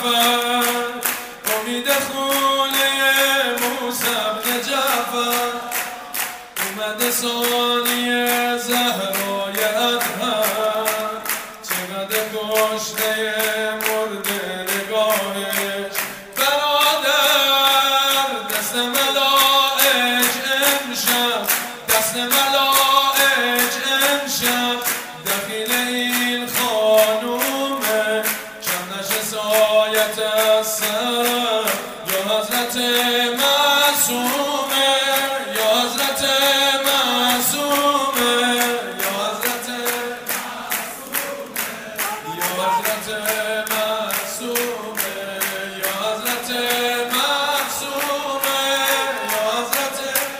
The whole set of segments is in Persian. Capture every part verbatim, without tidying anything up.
جعفر، امید خونه موسی بن جعفر، اومده ثانی زهرای اطهر، چقدر گشنه مرده نگاهش، برادر دست ملائک امشب، دست ملائک امشب دخیل این خانومه، کم نشه سایت از سر یا حضرت معصومه، یا حضرت معصومه، یا حضرت معصومه، یا حضرت معصومه، یا حضرت معصومه، یا حضرت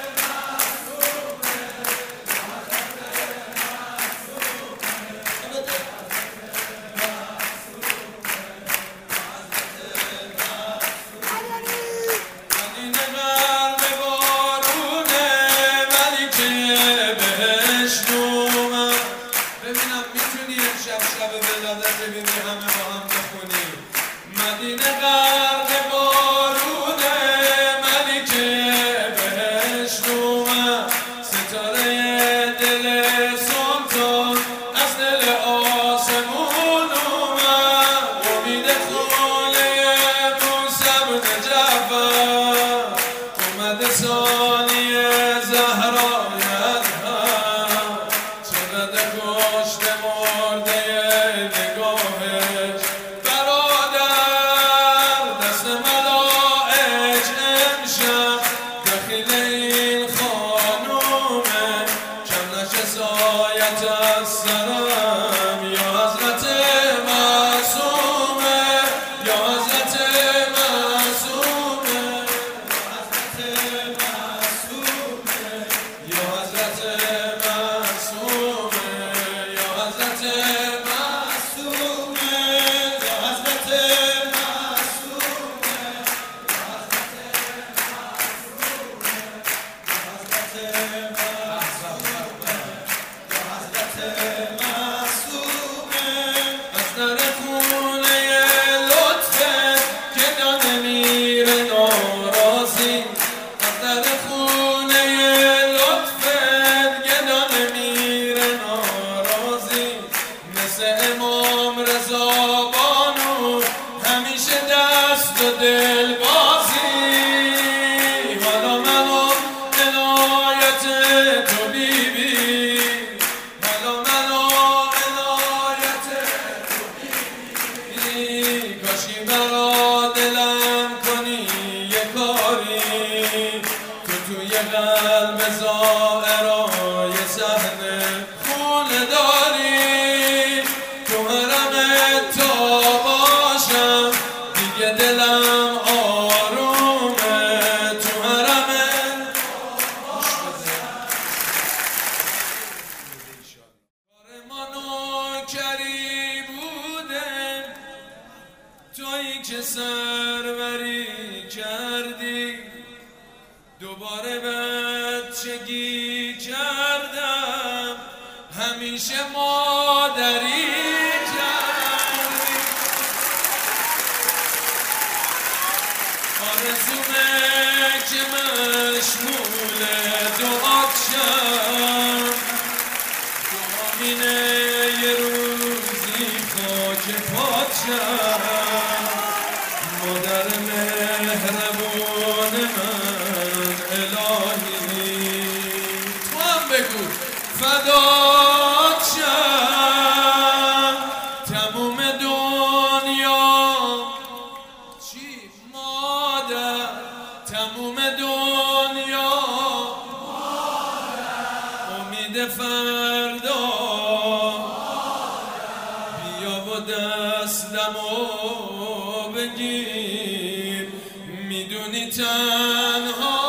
ببینی همه با هم بخونیم. مدینه غرق بارونه، ملکه بهشت اومد، ستاره دل سلطان از دل آسمون اومد، امید خونه موسی بن جعفر، اومده ثانی زهرای اطهر، چقدر گشته مرده نگاهش، برادر دست ملائک امشب دخیل این خانومه، کم نشه سایت از سرم، یا حضرت معصومه، یا حضرت معصومه، یا حضرت معصومه، یا حضرت معصومه، یا حضرت امام رضا بانو همیشه دست و دل بازی، حالا منو عنایت تو بیبی، حالا منو عنایت تو بیبی، کاشی برا دلم کنی یه کاری، تو توی قلب زائرای صحنه خونه داری، دلم آرومه تو حرمه. کار ما نوکری بوده، تویی که سروری کردی، دوباره بچگی کردم، همیشه مادری آرزومه که مشمول دعات شم، دعامینه یه روزی خاک پات شم، مادر مهربون من الهی، تو هم بگو فدات شم، تموم دنیا چی؟ تموم دنیا امید فردا، بیا و دستمو بگیر، میدونی تنها